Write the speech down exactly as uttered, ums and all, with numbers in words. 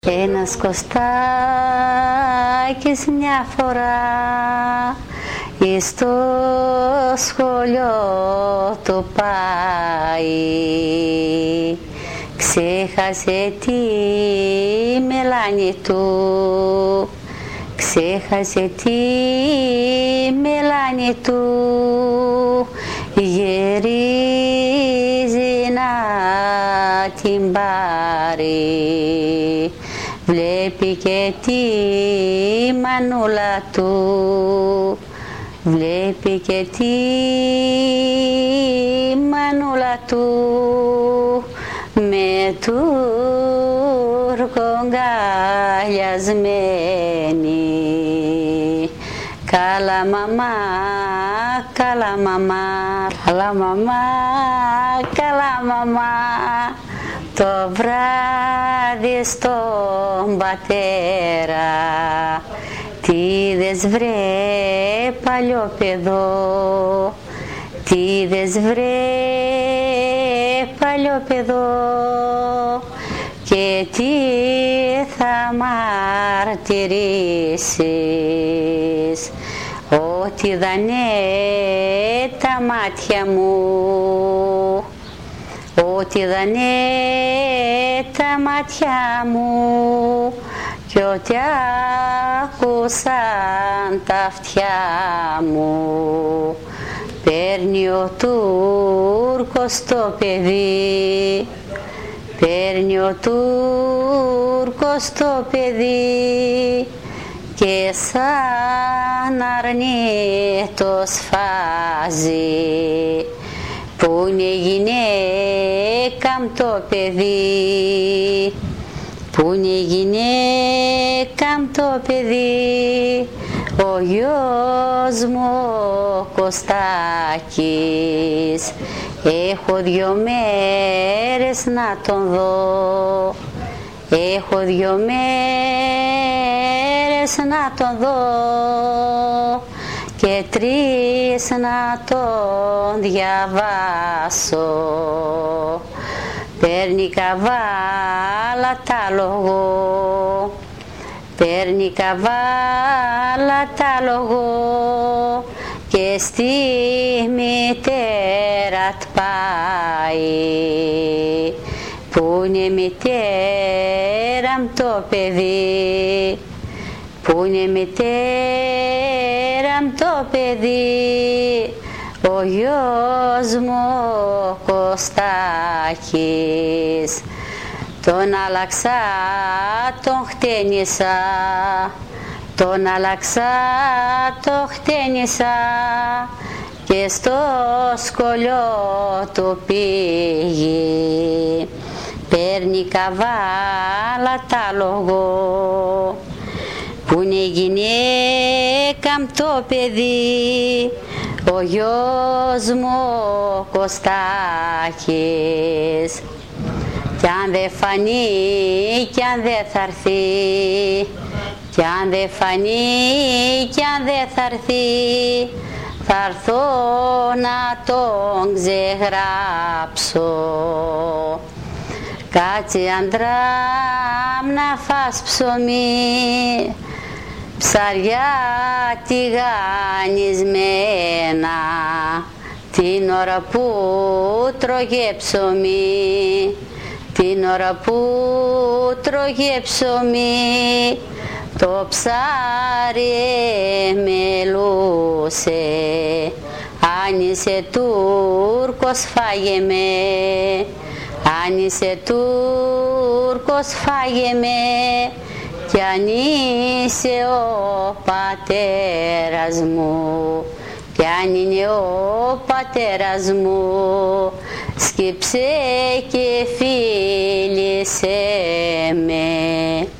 Ένας Κωστάκης μια φορά εις το σχολείο του πάει, ξέχασε τη μελάνη του, ξέχασε τη μελάνη του, γυρίζει να την πάρει, βλέπει και τη μανούλα του, βλέπει και τη μανούλα του, με Τούρκο αγκαλιασμένη. Καλά μαμά, καλά μαμά, καλά μαμά, καλά μαμά, το βράδυ στον πατέρα τι είδες βρε παλιό παιδό, τι είδες βρε παλιό παιδό, και τι θα μαρτυρήσεις, ότι δανέ τα μάτια μου, ότι δανέ τα μάτια μου, κι ό,τι άκουσαν τα αυτιά μου, παίρνει ο Τούρκος το παιδί, παίρνει ο Τούρκος το παιδί, και σαν αρνί το σφάζει, που είναι γυναίκα μ' το παιδί, που είναι γυναίκα μ' το παιδί, ο γιος μου ο Κωστάκης, έχω δυο μέρες να τον δω, έχω δυο μέρες να τον δω, και τρεις να τον διαβάσω. Παίρνει καβάλα τα λόγω, παίρνει καβάλα τα λόγω, και στη μητέρα τ' πάει, που είναι μητέρα μ' το παιδί, που είναι μητέρα μ' το παιδί, ο γιος μου ο Κωστάκης. Τον άλλαξα, τον χτένισα, τον άλλαξα, τον χτένισα, και στο σχολείο του πήγε, παίρνει καβάλα τα λόγω, που είναι γυναίκα μ' το παιδί, ο γιος μου ο Κωστάκης. Κι αν δεν φανεί, κι αν δεν θα έρθει, κι αν δεν φανεί, κι αν δεν θα έρθει, θα έρθω να τον ξεγράψω. Κάτσε άντρα να φας ψωμί, ψαριά τηγανισμένα, την ώρα που τρώγε ψωμί, την ώρα που τρώγε ψωμί, το ψάρι μελούσε. Αν είσαι Τούρκος φάγε με, αν είσαι Τούρκος φάγε με, κι αν είσαι ο πατέρας μου, κι αν είναι ο πατέρας μου, σκύψε και φίλησε με.